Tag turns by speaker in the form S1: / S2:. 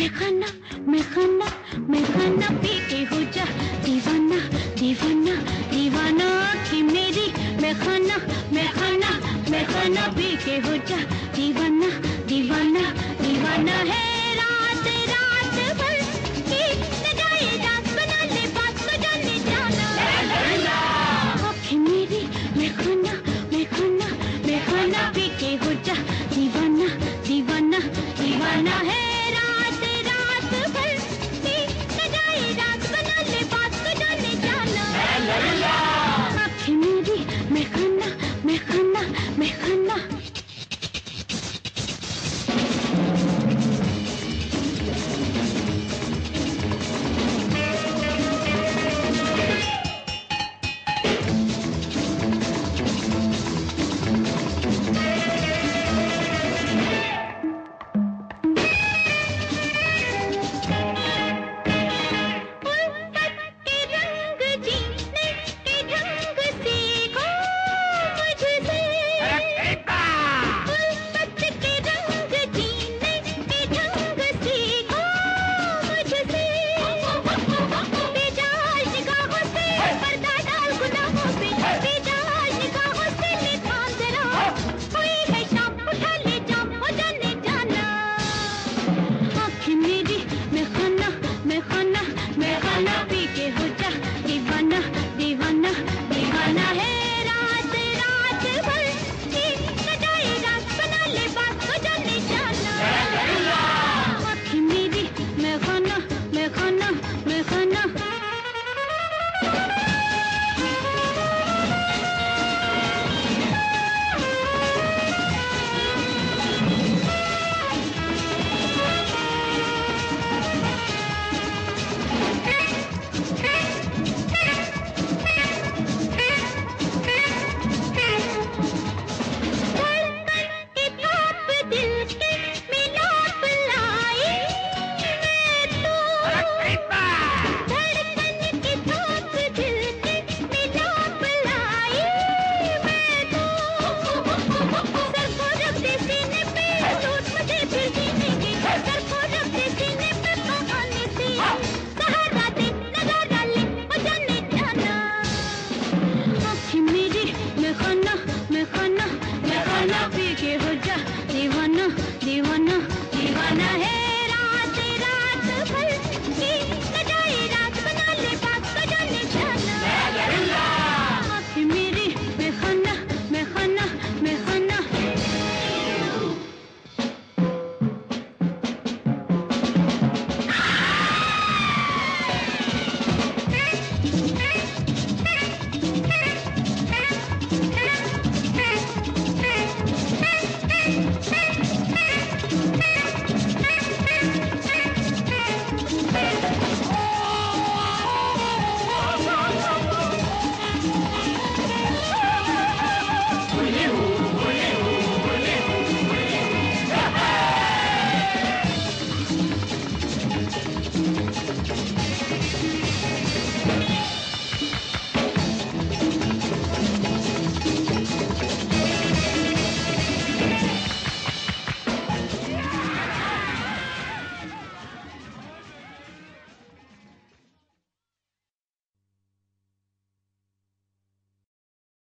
S1: मैं खाना मैं खाना मैं खाना पी के हो जा दीवाना दीवाना दीवाना आँखें मेरी। मैं खाना मैं खाना मैं खाना पी के हो जा दीवाना दीवाना दीवाना है। रात रात भर की न जाए रात बना ले बात को जाने जाना आँखें मेरी। मैं खाना मैं खाना मैं खाना पी के हो जा दीवाना दीवाना दीवाना है।